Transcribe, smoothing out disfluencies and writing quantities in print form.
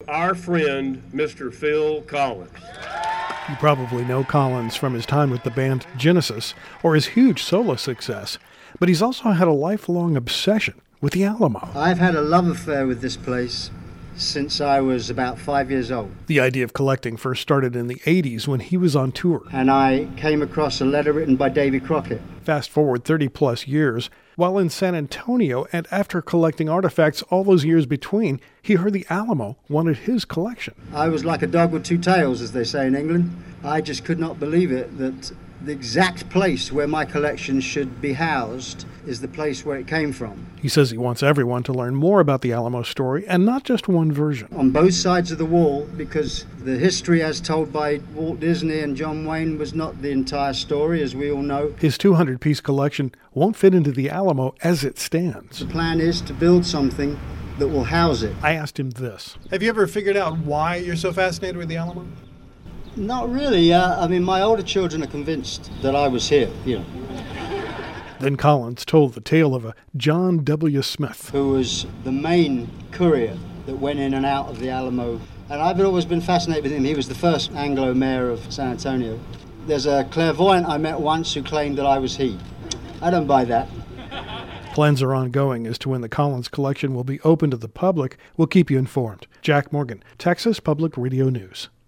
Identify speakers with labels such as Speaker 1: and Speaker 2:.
Speaker 1: our friend, Mr. Phil Collins.
Speaker 2: You probably know Collins from his time with the band Genesis or his huge solo success, but he's also had a lifelong obsession with the Alamo.
Speaker 3: I've had a love affair with this place since I was about 5 years old.
Speaker 2: The idea of collecting first started in the 80s when he was on tour.
Speaker 3: And I came across a letter written by Davy Crockett.
Speaker 2: Fast forward 30 plus years, while in San Antonio and after collecting artifacts all those years between, he heard the Alamo wanted his collection.
Speaker 3: I was like a dog with two tails, as they say in England. I just could not believe it that the exact place where my collection should be housed is the place where it came from.
Speaker 2: He says he wants everyone to learn more about the Alamo story and not just one version.
Speaker 3: On both sides of the wall, because the history as told by Walt Disney and John Wayne was not the entire story, as we all know.
Speaker 2: His 200-piece collection won't fit into the Alamo as it stands.
Speaker 3: The plan is to build something that will house it.
Speaker 2: I asked him this.
Speaker 4: Have you ever figured out why you're so fascinated with the Alamo?
Speaker 3: Not really. I mean, my older children are convinced that I was here,
Speaker 2: Then Collins told the tale of a John W. Smith,
Speaker 3: who was the main courier that went in and out of the Alamo. And I've always been fascinated with him. He was the first Anglo mayor of San Antonio. There's a clairvoyant I met once who claimed that I was he. I don't buy that.
Speaker 2: Plans are ongoing as to when the Collins collection will be open to the public. We'll keep you informed. Jack Morgan, Texas Public Radio News.